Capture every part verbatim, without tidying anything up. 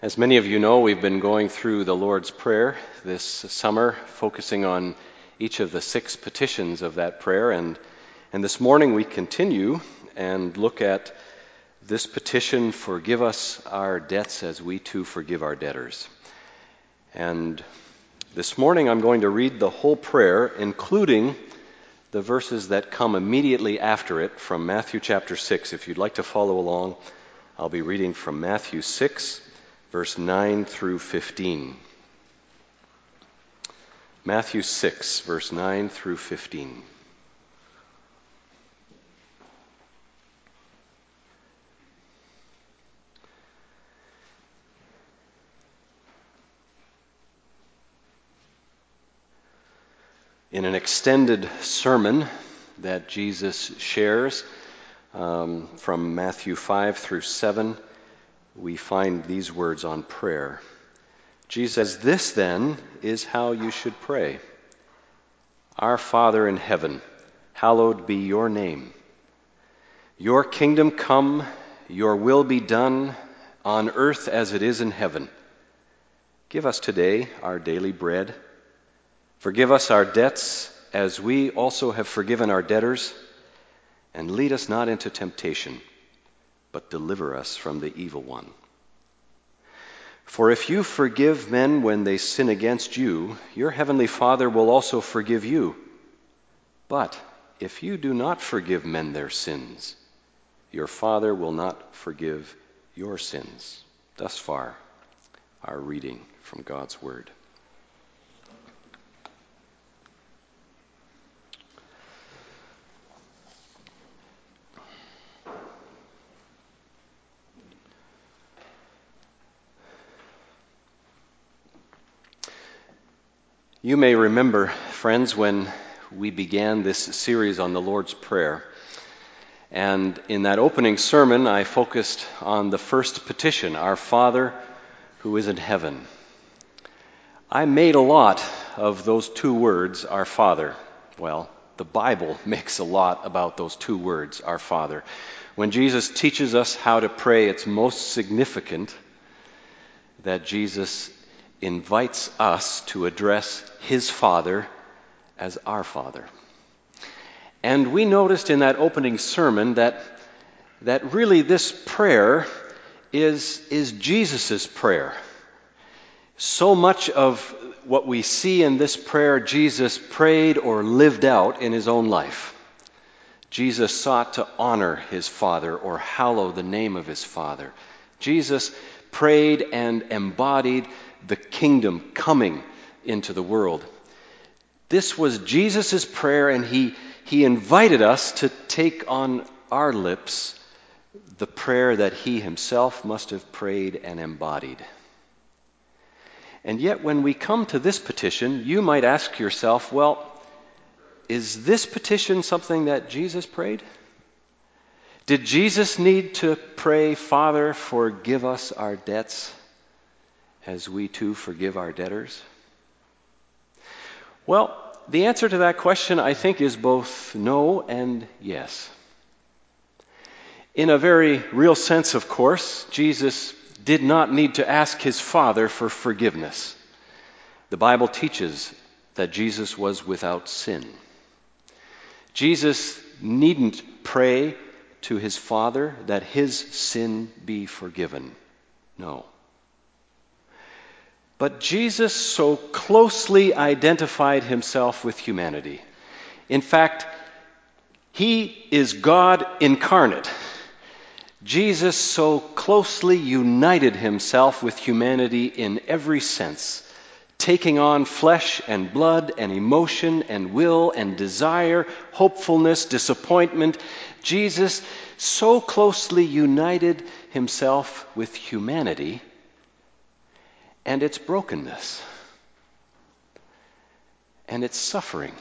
As many of you know, we've been going through the Lord's Prayer this summer, focusing on each of the six petitions of that prayer. And, and this morning we continue and look at this petition, forgive us our debts as we too forgive our debtors. And this morning I'm going to read the whole prayer, including the verses that come immediately after it from Matthew chapter six. If you'd like to follow along, I'll be reading from Matthew six, verse nine through fifteen. Matthew six, verse nine through fifteen. In an extended sermon that Jesus shares um, from Matthew five through seven, we find these words on prayer. Jesus says, "This then is how you should pray. Our Father in heaven, hallowed be your name. Your kingdom come, your will be done on earth as it is in heaven. Give us today our daily bread. Forgive us our debts as we also have forgiven our debtors. And lead us not into temptation, but deliver us from the evil one. For if you forgive men when they sin against you, your heavenly Father will also forgive you. But if you do not forgive men their sins, your Father will not forgive your sins." Thus far, our reading from God's Word. You may remember, friends, when we began this series on the Lord's Prayer. And in that opening sermon, I focused on the first petition, Our Father who is in heaven. I made a lot of those two words, Our Father. Well, the Bible makes a lot about those two words, Our Father. When Jesus teaches us how to pray, it's most significant that Jesus invites us to address his Father as our Father. And we noticed in that opening sermon that that really this prayer is, is Jesus' prayer. So much of what we see in this prayer, Jesus prayed or lived out in his own life. Jesus sought to honor his Father or hallow the name of his Father. Jesus prayed and embodied the kingdom coming into the world. This was Jesus' prayer, and he, he invited us to take on our lips the prayer that he himself must have prayed and embodied. And yet when we come to this petition, you might ask yourself, well, is this petition something that Jesus prayed? Did Jesus need to pray, Father, forgive us our debts as we too forgive our debtors? Well, the answer to that question, I think, is both no and yes. In a very real sense, of course, Jesus did not need to ask his Father for forgiveness. The Bible teaches that Jesus was without sin. Jesus needn't pray to his Father that his sin be forgiven. No. But Jesus so closely identified himself with humanity. In fact, he is God incarnate. Jesus so closely united himself with humanity in every sense, taking on flesh and blood and emotion and will and desire, hopefulness, disappointment. Jesus so closely united himself with humanity and its brokenness, and its suffering,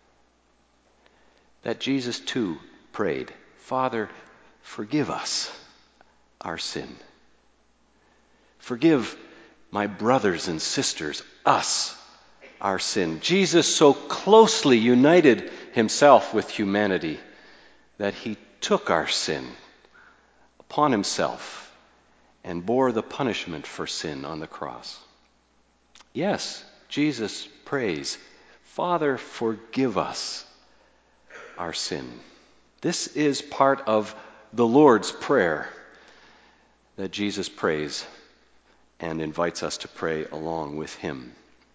that Jesus too prayed, Father, forgive us our sin. Forgive my brothers and sisters, us, our sin. Jesus so closely united himself with humanity that he took our sin upon himself and bore the punishment for sin on the cross. Yes, Jesus prays, Father, forgive us our sin. This is part of the Lord's Prayer that Jesus prays and invites us to pray along with him.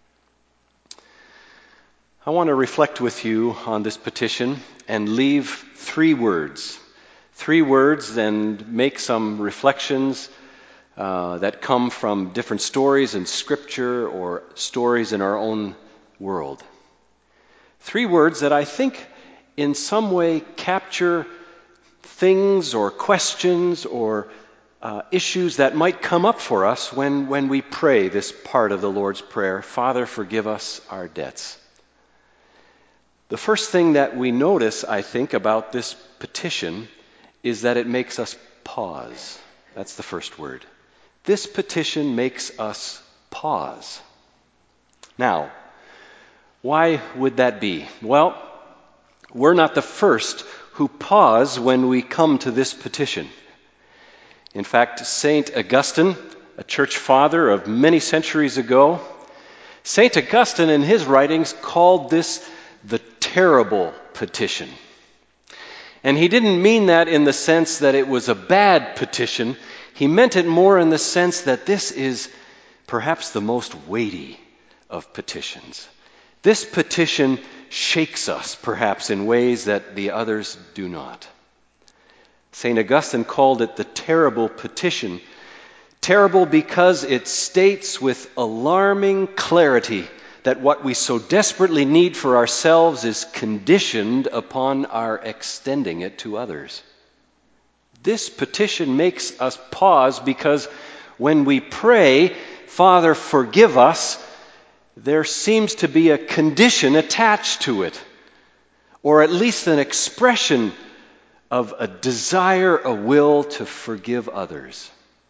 I want to reflect with you on this petition and leave three words. Three words and make some reflections uh, that come from different stories in Scripture or stories in our own world. Three words that I think in some way capture things or questions or uh, issues that might come up for us when, when we pray this part of the Lord's Prayer, Father, forgive us our debts. The first thing that we notice, I think, about this petition is that it makes us pause. That's the first word. This petition makes us pause. Now, why would that be? Well, we're not the first who pause when we come to this petition. In fact, Saint Augustine, a church father of many centuries ago, Saint Augustine in his writings called this the terrible petition. And he didn't mean that in the sense that it was a bad petition. He meant it more in the sense that this is perhaps the most weighty of petitions. This petition shakes us, perhaps, in ways that the others do not. Saint Augustine called it the terrible petition. Terrible because it states with alarming clarity that what we so desperately need for ourselves is conditioned upon our extending it to others. This petition makes us pause because when we pray, Father, forgive us, there seems to be a condition attached to it, or at least an expression of a desire, a will to forgive others.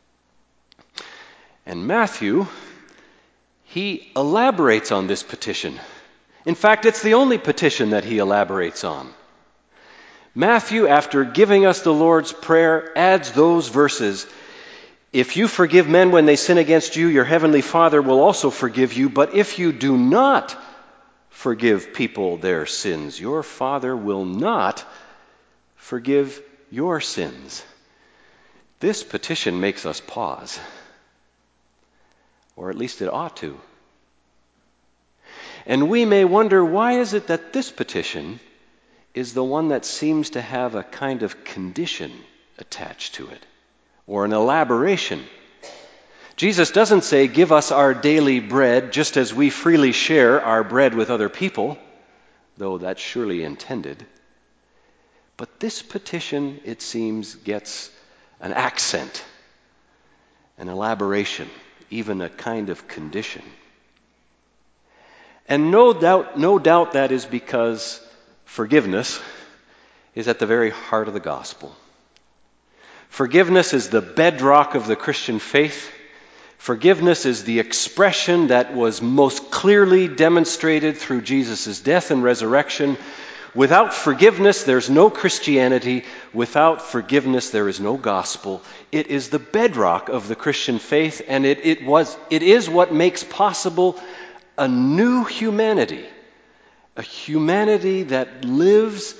And Matthew, he elaborates on this petition. In fact, it's the only petition that he elaborates on. Matthew, after giving us the Lord's Prayer, adds those verses. If you forgive men when they sin against you, your heavenly Father will also forgive you. But if you do not forgive people their sins, your Father will not forgive your sins. This petition makes us pause. Or at least it ought to. And we may wonder, why is it that this petition is the one that seems to have a kind of condition attached to it, or an elaboration? Jesus doesn't say, give us our daily bread, just as we freely share our bread with other people, though that's surely intended. But this petition, it seems, gets an accent, an elaboration, even a kind of condition. And no doubt, no doubt that is because forgiveness is at the very heart of the gospel. Forgiveness is the bedrock of the Christian faith. Forgiveness is the expression that was most clearly demonstrated through Jesus' death and resurrection. Without forgiveness, there's no Christianity. Without forgiveness, there is no gospel. It is the bedrock of the Christian faith, and it, it was, it is what makes possible a new humanity, a humanity that lives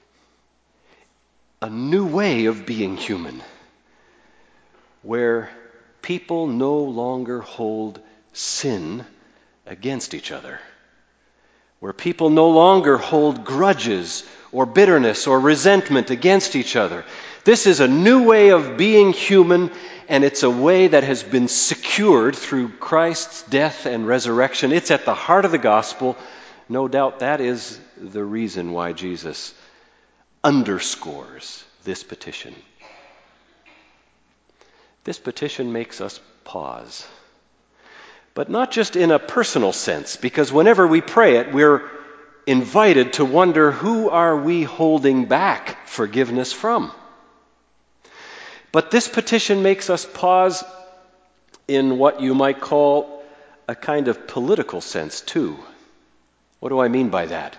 a new way of being human, where people no longer hold sin against each other, where people no longer hold grudges or bitterness or resentment against each other. This is a new way of being human, and it's a way that has been secured through Christ's death and resurrection. It's at the heart of the gospel. No doubt that is the reason why Jesus underscores this petition. This petition makes us pause. But not just in a personal sense, because whenever we pray it, we're invited to wonder, who are we holding back forgiveness from? But this petition makes us pause in what you might call a kind of political sense too. What do I mean by that?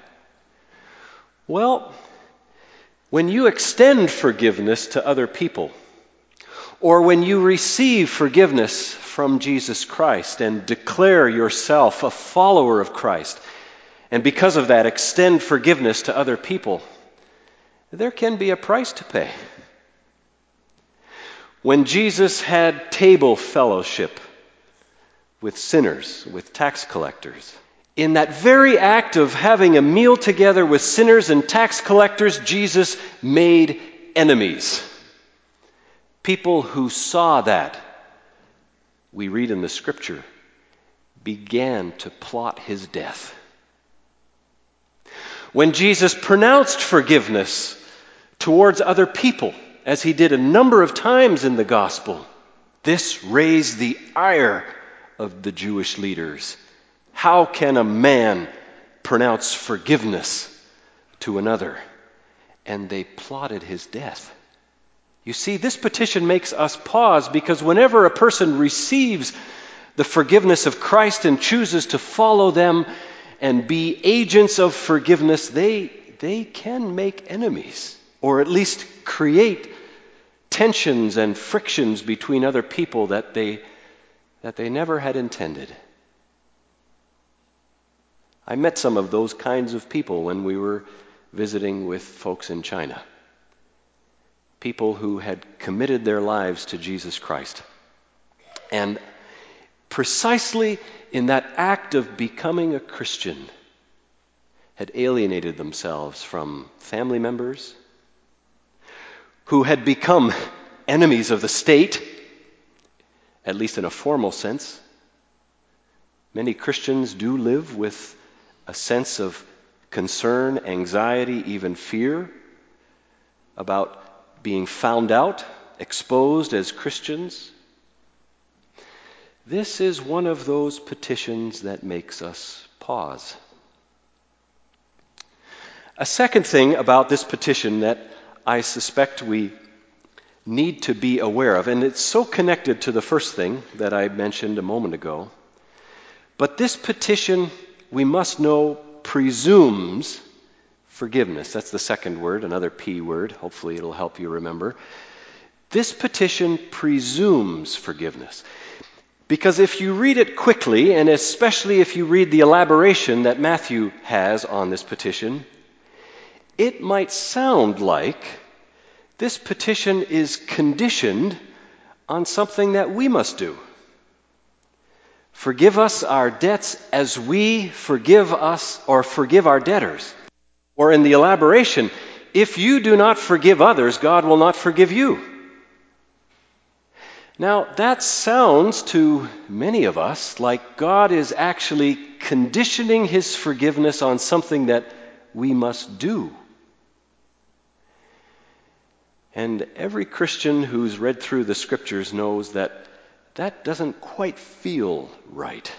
Well, when you extend forgiveness to other people, or when you receive forgiveness from Jesus Christ and declare yourself a follower of Christ, and because of that extend forgiveness to other people, there can be a price to pay. When Jesus had table fellowship with sinners, with tax collectors, in that very act of having a meal together with sinners and tax collectors, Jesus made enemies. People who saw that, we read in the scripture, began to plot his death. When Jesus pronounced forgiveness towards other people, as he did a number of times in the gospel, this raised the ire of the Jewish leaders. How can a man pronounce forgiveness to another? And they plotted his death. You see, this petition makes us pause, because whenever a person receives the forgiveness of Christ and chooses to follow them and be agents of forgiveness, they, they can make enemies, or at least create tensions and frictions between other people that they, that they never had intended. I met some of those kinds of people when we were visiting with folks in China. People who had committed their lives to Jesus Christ. And precisely in that act of becoming a Christian, had alienated themselves from family members, who had become enemies of the state, at least in a formal sense. Many Christians do live with a sense of concern, anxiety, even fear about being found out, exposed as Christians. This is one of those petitions that makes us pause. A second thing about this petition that I suspect we need to be aware of, and it's so connected to the first thing that I mentioned a moment ago, but this petition, we must know, presumes forgiveness. That's the second word, another P word. Hopefully it'll help you remember. This petition presumes forgiveness. Because if you read it quickly, and especially if you read the elaboration that Matthew has on this petition, it might sound like this petition is conditioned on something that we must do. Forgive us our debts as we forgive us or forgive our debtors. Or in the elaboration, if you do not forgive others, God will not forgive you. Now, that sounds to many of us like God is actually conditioning his forgiveness on something that we must do. And every Christian who's read through the scriptures knows that that doesn't quite feel right.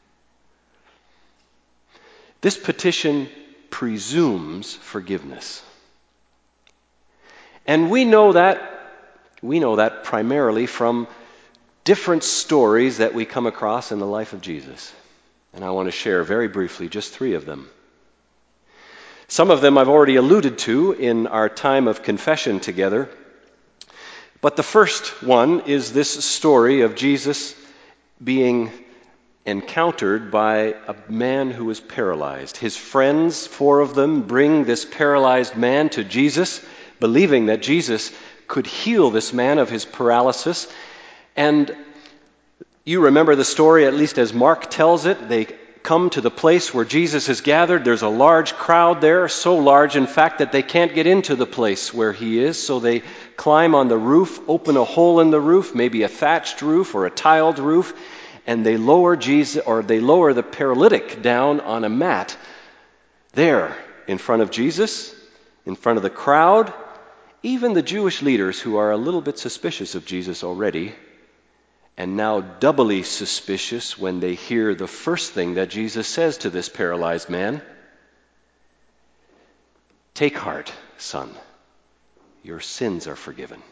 This petition presumes forgiveness. And we know that we know that primarily from different stories that we come across in the life of Jesus. And I want to share very briefly just three of them. Some of them I've already alluded to in our time of confession together. But the first one is this story of Jesus being encountered by a man who was paralyzed. His friends, four of them, bring this paralyzed man to Jesus, believing that Jesus could heal this man of his paralysis. And you remember the story, at least as Mark tells it. They come to the place where Jesus is gathered. There's a large crowd there, so large, in fact, that they can't get into the place where he is. So they climb on the roof, open a hole in the roof, maybe a thatched roof or a tiled roof, and they lower Jesus, or they lower the paralytic down on a mat there in front of Jesus, in front of the crowd. Even the Jewish leaders, who are a little bit suspicious of Jesus already, and now doubly suspicious when they hear the first thing that Jesus says to this paralyzed man: "Take heart, son, your sins are forgiven."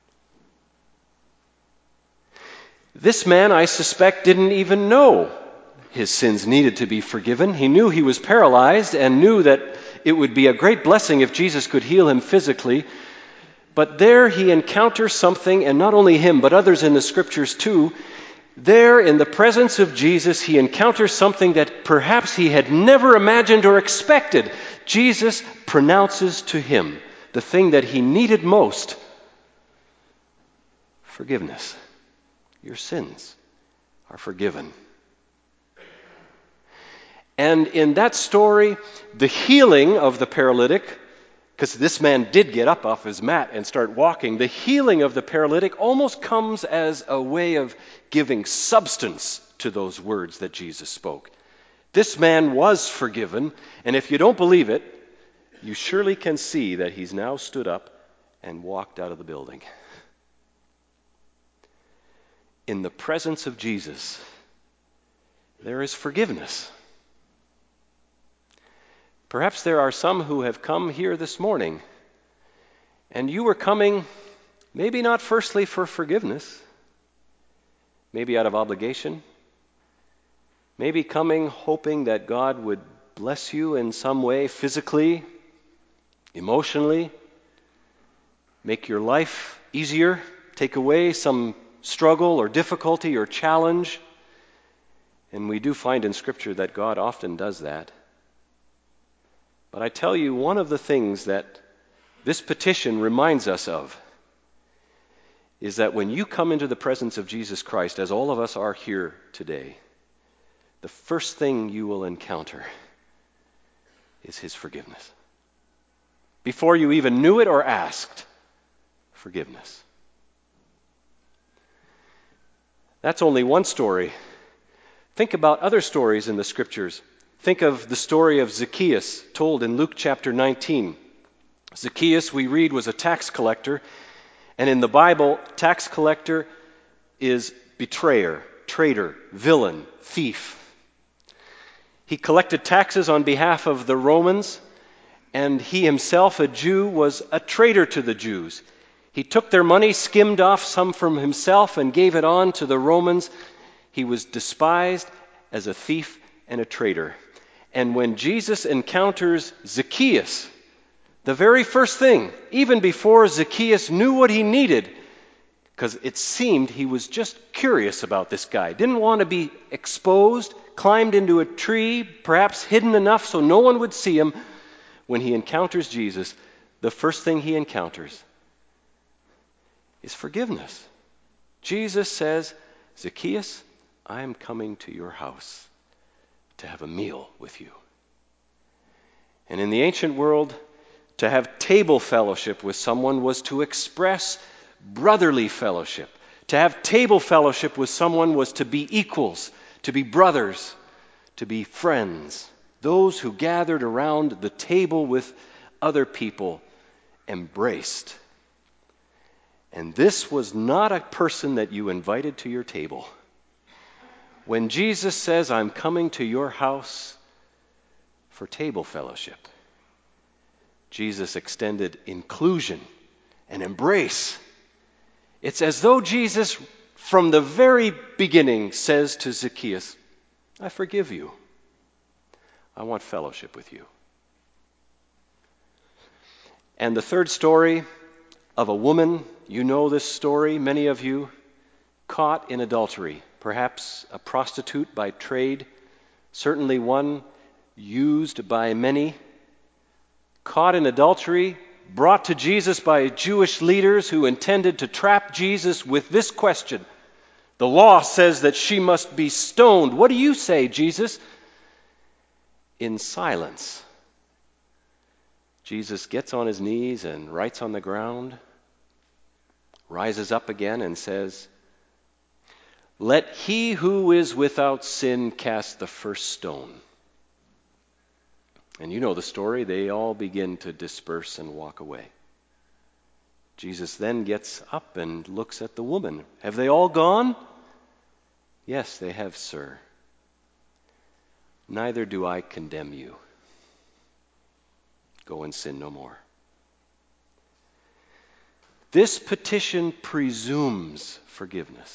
This man, I suspect, didn't even know his sins needed to be forgiven. He knew he was paralyzed and knew that it would be a great blessing if Jesus could heal him physically. But there he encounters something, and not only him, but others in the Scriptures too. There, in the presence of Jesus, he encounters something that perhaps he had never imagined or expected. Jesus pronounces to him the thing that he needed most: forgiveness. Your sins are forgiven. And in that story, the healing of the paralytic, because this man did get up off his mat and start walking, the healing of the paralytic almost comes as a way of giving substance to those words that Jesus spoke. This man was forgiven, and if you don't believe it, you surely can see that he's now stood up and walked out of the building. In the presence of Jesus, there is forgiveness. Perhaps there are some who have come here this morning, and you were coming maybe not firstly for forgiveness, maybe out of obligation, maybe coming hoping that God would bless you in some way, physically, emotionally, make your life easier, take away some struggle or difficulty or challenge. And we do find in Scripture that God often does that. But I tell you, one of the things that this petition reminds us of is that when you come into the presence of Jesus Christ, as all of us are here today, the first thing you will encounter is his forgiveness. Before you even knew it or asked, forgiveness. That's only one story. Think about other stories in the Scriptures. Think of the story of Zacchaeus, told in Luke chapter nineteen. Zacchaeus, we read, was a tax collector, and in the Bible, tax collector is betrayer, traitor, villain, thief. He collected taxes on behalf of the Romans, and he himself, a Jew, was a traitor to the Jews. He took their money, skimmed off some from himself, and gave it on to the Romans. He was despised as a thief and a traitor. And when Jesus encounters Zacchaeus, the very first thing, even before Zacchaeus knew what he needed, because it seemed he was just curious about this guy, didn't want to be exposed, climbed into a tree, perhaps hidden enough so no one would see him. When he encounters Jesus, the first thing he encounters is forgiveness. Jesus says, Zacchaeus, I am coming to your house to have a meal with you. And in the ancient world, to have table fellowship with someone was to express brotherly fellowship. To have table fellowship with someone was to be equals, to be brothers, to be friends. Those who gathered around the table with other people embraced. And this was not a person that you invited to your table. When Jesus says, I'm coming to your house for table fellowship, Jesus extended inclusion and embrace. It's as though Jesus, from the very beginning, says to Zacchaeus, I forgive you. I want fellowship with you. And the third story of a woman, you know this story, many of you, caught in adultery. Perhaps a prostitute by trade, certainly one used by many, caught in adultery, brought to Jesus by Jewish leaders who intended to trap Jesus with this question. The law says that she must be stoned. What do you say, Jesus? In silence, Jesus gets on his knees and writes on the ground, rises up again and says, let he who is without sin cast the first stone. And you know the story. They all begin to disperse and walk away. Jesus then gets up and looks at the woman. Have they all gone? Yes, they have, sir. Neither do I condemn you. Go and sin no more. This petition presumes forgiveness.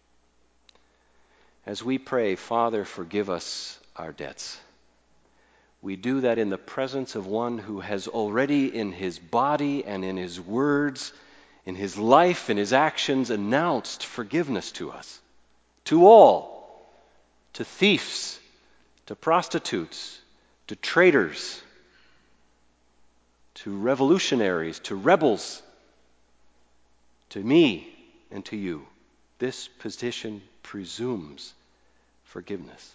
As we pray, Father, forgive us our debts, We do that in the presence of one who has already in his body and in his words, in his life, in his actions, announced forgiveness to us. To all. To thieves, to prostitutes, to traitors, to revolutionaries, to rebels, to me and to you. This petition presumes forgiveness.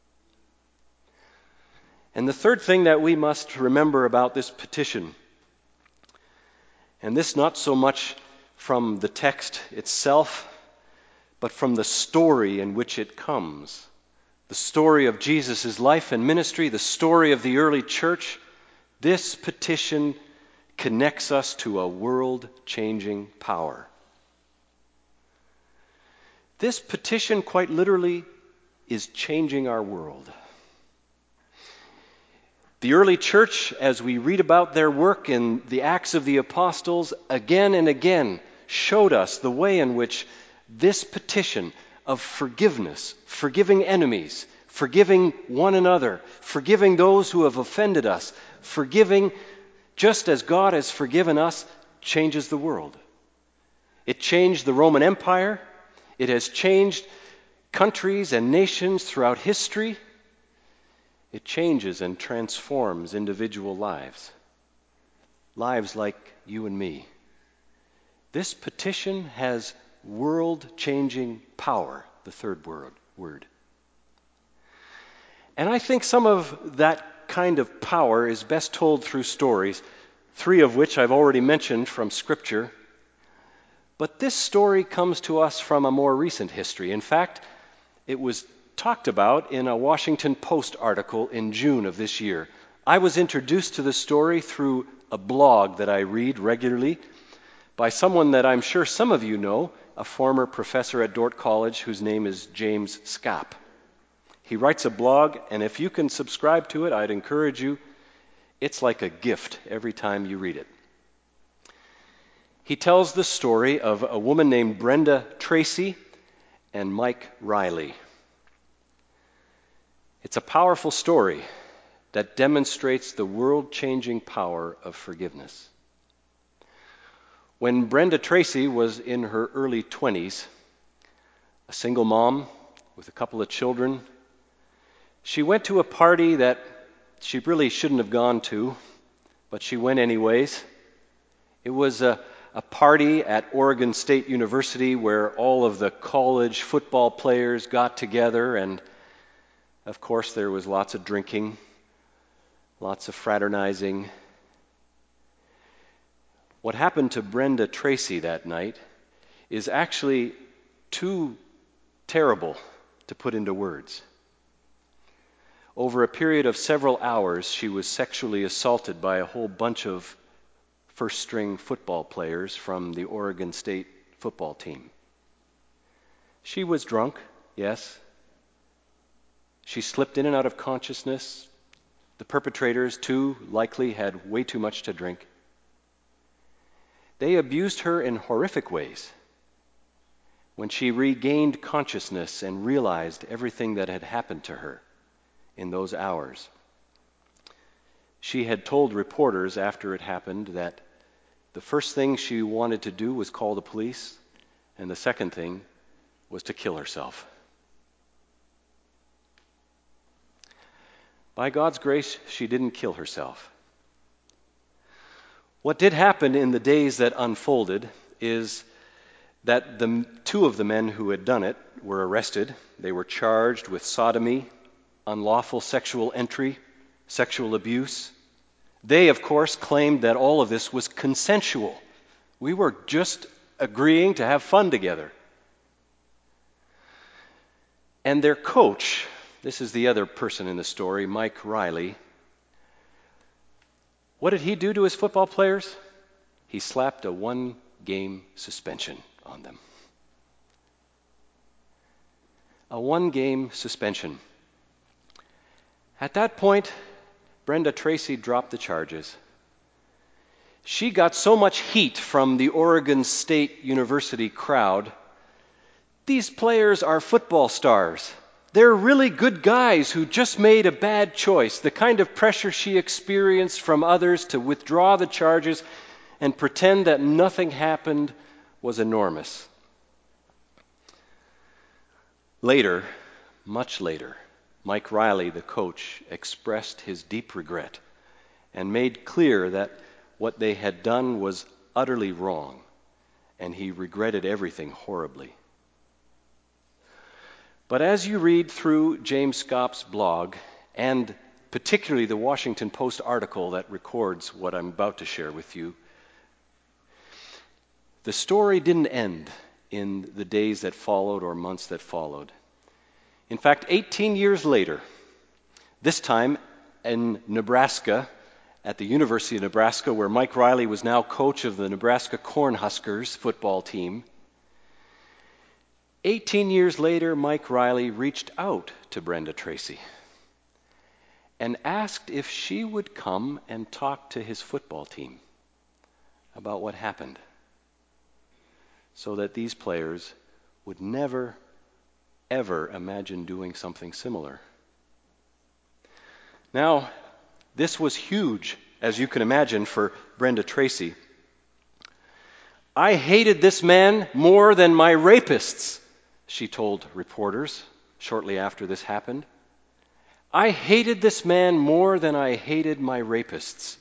And the third thing that we must remember about this petition, and this not so much from the text itself, but from the story in which it comes. The story of Jesus' life and ministry, the story of the early church. This petition connects us to a world-changing power. This petition, quite literally, is changing our world. The early church, as we read about their work in the Acts of the Apostles, again and again showed us the way in which this petition of forgiveness, forgiving enemies, forgiving one another, forgiving those who have offended us, forgiving just as God has forgiven us, changes the world. It changed the Roman Empire. It has changed countries and nations throughout history. It changes and transforms individual lives. Lives like you and me. This petition has world-changing power, the third word. word. And I think some of that kind of power is best told through stories, three of which I've already mentioned from Scripture. But this story comes to us from a more recent history. In fact, it was talked about in a Washington Post article in June of this year. I was introduced to the story through a blog that I read regularly by someone that I'm sure some of you know, a former professor at Dordt College whose name is James Scapp. He writes a blog, and if you can subscribe to it, I'd encourage you. It's like a gift every time you read it. He tells the story of a woman named Brenda Tracy and Mike Riley. It's a powerful story that demonstrates the world-changing power of forgiveness. When Brenda Tracy was in her early twenties, a single mom with a couple of children, she went to a party that she really shouldn't have gone to, but she went anyways. It was a, a party at Oregon State University where all of the college football players got together, and of course, there was lots of drinking, lots of fraternizing. What happened to Brenda Tracy that night is actually too terrible to put into words. Over a period of several hours, she was sexually assaulted by a whole bunch of first-string football players from the Oregon State football team. She was drunk, yes. She slipped in and out of consciousness. The perpetrators, too, likely had way too much to drink. They abused her in horrific ways. When she regained consciousness and realized everything that had happened to her in those hours, she had told reporters after it happened that the first thing she wanted to do was call the police, and the second thing was to kill herself. By God's grace, she didn't kill herself. What did happen in the days that unfolded is that the two of the men who had done it were arrested. They were charged with sodomy, unlawful sexual entry, sexual abuse. They, of course, claimed that all of this was consensual. We were just agreeing to have fun together. And their coach, this is the other person in the story, Mike Riley. What did he do to his football players? He slapped a one-game suspension on them. A one-game suspension. At that point, Brenda Tracy dropped the charges. She got so much heat from the Oregon State University crowd. These players are football stars. They're really good guys who just made a bad choice. The kind of pressure she experienced from others to withdraw the charges and pretend that nothing happened was enormous. Later, much later, Mike Riley, the coach, expressed his deep regret and made clear that what they had done was utterly wrong, and he regretted everything horribly. But as you read through James Scopp's blog, and particularly the Washington Post article that records what I'm about to share with you, the story didn't end in the days that followed or months that followed. In fact, eighteen years later, this time in Nebraska, at the University of Nebraska, where Mike Riley was now coach of the Nebraska Cornhuskers football team, eighteen years later, Mike Riley reached out to Brenda Tracy and asked if she would come and talk to his football team about what happened, so that these players would never, ever imagine doing something similar. Now, this was huge, as you can imagine, for Brenda Tracy. "I hated this man more than my rapists," she told reporters shortly after this happened. "I hated this man more than I hated my rapists."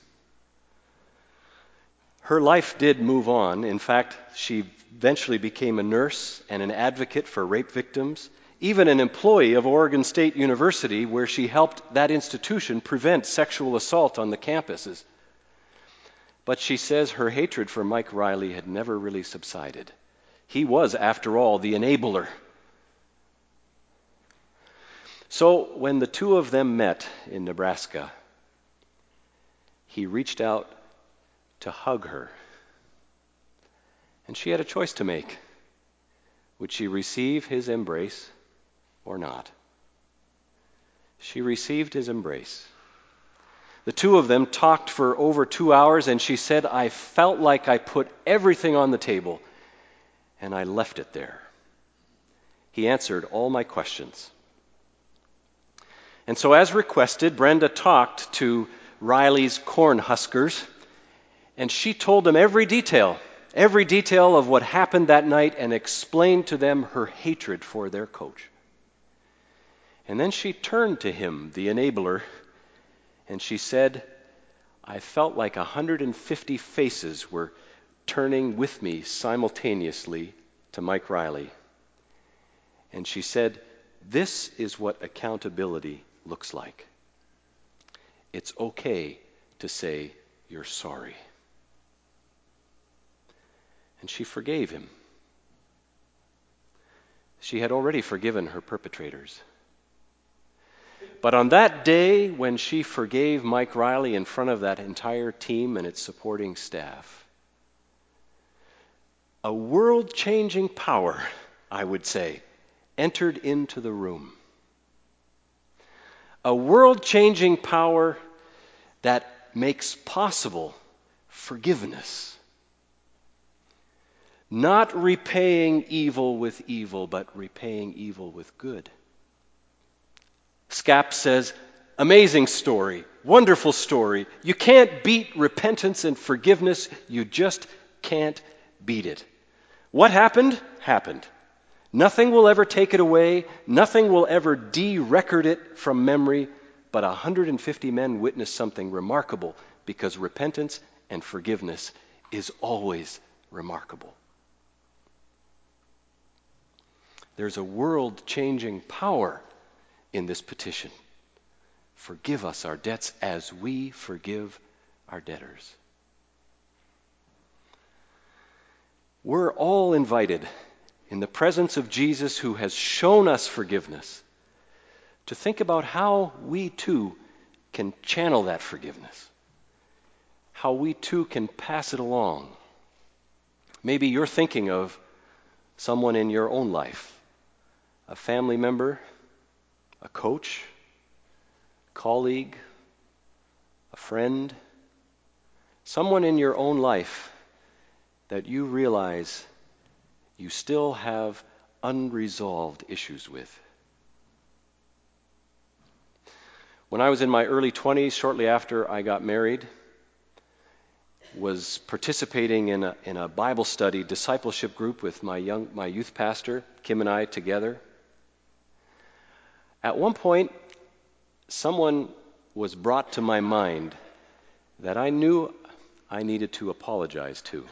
Her life did move on. In fact, she eventually became a nurse and an advocate for rape victims, even an employee of Oregon State University, where she helped that institution prevent sexual assault on the campuses. But she says her hatred for Mike Riley had never really subsided. He was, after all, the enabler. So when the two of them met in Nebraska, he reached out to hug her. And she had a choice to make. Would she receive his embrace or not? She received his embrace. The two of them talked for over two hours, and she said, "I felt like I put everything on the table, and I left it there." He answered all my questions. And so, as requested, Brenda talked to Riley's Cornhuskers, and she told them every detail, every detail of what happened that night, and explained to them her hatred for their coach. And then she turned to him, the enabler, and she said, "I felt like one hundred fifty faces were turning with me simultaneously to Mike Riley." And she said, "This is what accountability looks like. It's okay to say you're sorry." And she forgave him. She had already forgiven her perpetrators. But on that day, when she forgave Mike Riley in front of that entire team and its supporting staff, a world-changing power, I would say, entered into the room. A world-changing power that makes possible forgiveness. Not repaying evil with evil, but repaying evil with good. Scapp says, amazing story, wonderful story. You can't beat repentance and forgiveness. You just can't beat it. What happened? Happened. Nothing will ever take it away. Nothing will ever de-record it from memory. But one hundred fifty men witnessed something remarkable, because repentance and forgiveness is always remarkable. There's a world-changing power in this petition. Forgive us our debts as we forgive our debtors. We're all invited, in the presence of Jesus who has shown us forgiveness, to think about how we too can channel that forgiveness, how we too can pass it along. Maybe you're thinking of someone in your own life, a family member, a coach, colleague, a friend, someone in your own life that you realize you still have unresolved issues with. When I was in my early twenties, shortly after I got married, was participating in a, in a Bible study discipleship group with my young my youth pastor, Kim and I together. At one point, someone was brought to my mind that I knew I needed to apologize to.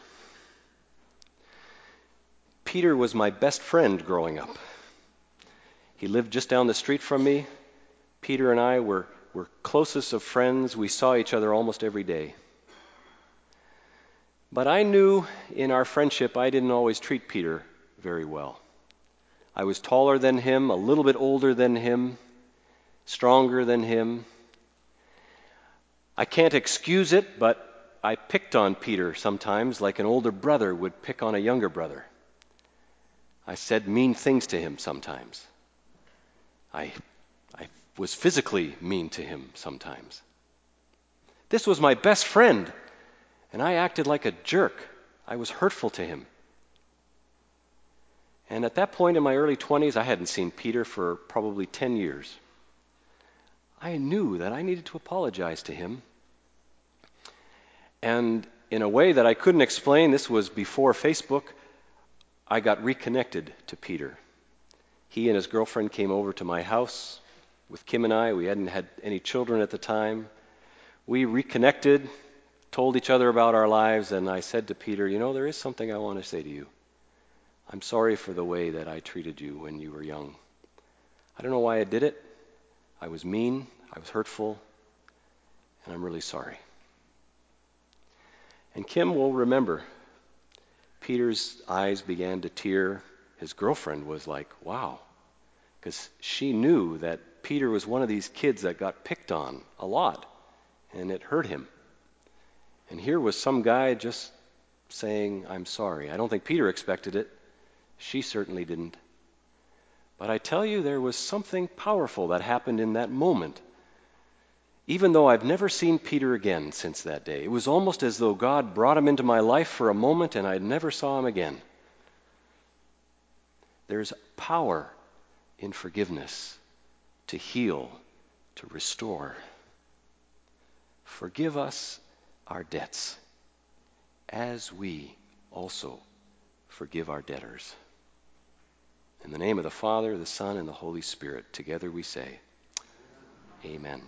Peter was my best friend growing up. He lived just down the street from me. Peter and I were, were closest of friends. We saw each other almost every day. But I knew in our friendship I didn't always treat Peter very well. I was taller than him, a little bit older than him, stronger than him. I can't excuse it, but I picked on Peter sometimes like an older brother would pick on a younger brother. I said mean things to him sometimes. I, I was physically mean to him sometimes. This was my best friend, and I acted like a jerk. I was hurtful to him. And at that point in my early twenties, I hadn't seen Peter for probably ten years. I knew that I needed to apologize to him. And in a way that I couldn't explain, this was before Facebook, I got reconnected to Peter. He and his girlfriend came over to my house with Kim and I. We hadn't had any children at the time. We reconnected, told each other about our lives, and I said to Peter, you know, there is something I want to say to you. I'm sorry for the way that I treated you when you were young. I don't know why I did it. I was mean, I was hurtful, and I'm really sorry. And Kim will remember. Peter's eyes began to tear. His girlfriend was like, wow, because she knew that Peter was one of these kids that got picked on a lot, and it hurt him. And here was some guy just saying, I'm sorry. I don't think Peter expected it. She certainly didn't. But I tell you, there was something powerful that happened in that moment. Even though I've never seen Peter again since that day, it was almost as though God brought him into my life for a moment and I never saw him again. There's power in forgiveness to heal, to restore. Forgive us our debts as we also forgive our debtors. In the name of the Father, the Son, and the Holy Spirit, together we say, Amen.